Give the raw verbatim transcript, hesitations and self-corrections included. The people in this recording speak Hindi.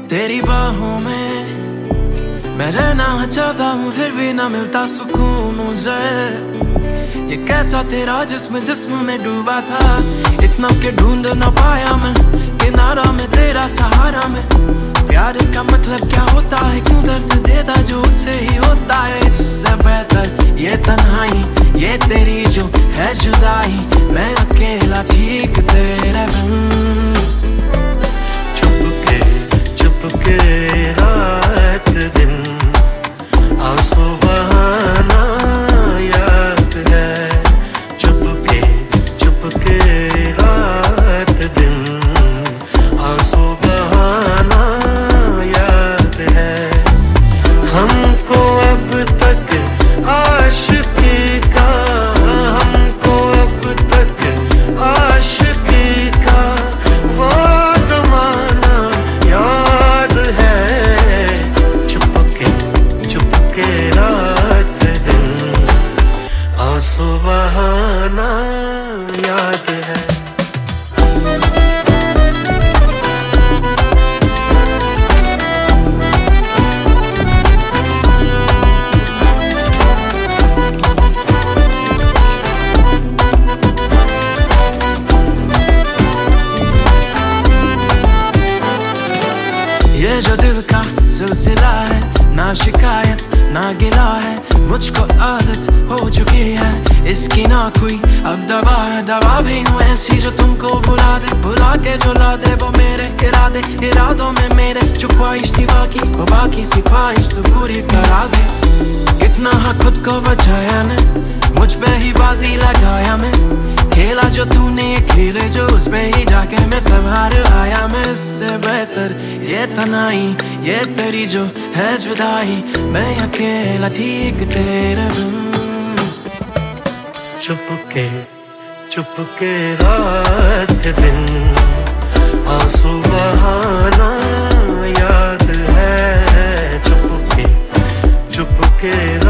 तेरी बाहों में मैं रहना चाहता हूँ, फिर भी ना मिलता सुकून मुझे। ये कैसा तेरा जिस्म जिस्म में डूबा था, इतना के ढूंढ ना पाया मैं किनारा में तेरा सहारा में। प्यार का मतलब क्या होता है, क्यों दर्द देता जो उससे ही होता है। इससे बेहतर ये तन्हाई, ये तेरी जो है जुदाई, मैं अकेला ठीक तेरे बिन। चुपके चुपके रात दिन आंसू बहाना याद है। चुपके चुपके रात दिन आंसू बहाना याद है। हमको अब तक आशिकी का, हमको अब तक आशिकी का वो जमाना याद है। चुपके चुपके रात दिन आंसू बहाना याद है। ये जो दिल का सिलसिला है, ना शिकायत ना गिला है, मुझको आदत हो चुकी है इसकी ना कोई अब दवा है। दवा भी हूँ ऐसी जो तुमको बुला दे, बुला के जो ला दे वो मेरे इरादे। इरादों में मेरे जो ख्वाहिश थी बाकी, वो बाकी सी ख्वाहिश तो पूरी करा दे। कितना हाँ खुद को बचाया मैं, मुझ पे ही बाजी लगाया मैं। खेला जो तूने ये खेले जो, उस पे ही जाके मैं संभार आया मैं। इससे बेहतर ये तन्हाई, ये तेरी जो है जुदाई, मैं अकेला ठीक तेरे बिन। चुपके चुपके रात दिन आंसू बहाना याद है। चुपके चुपके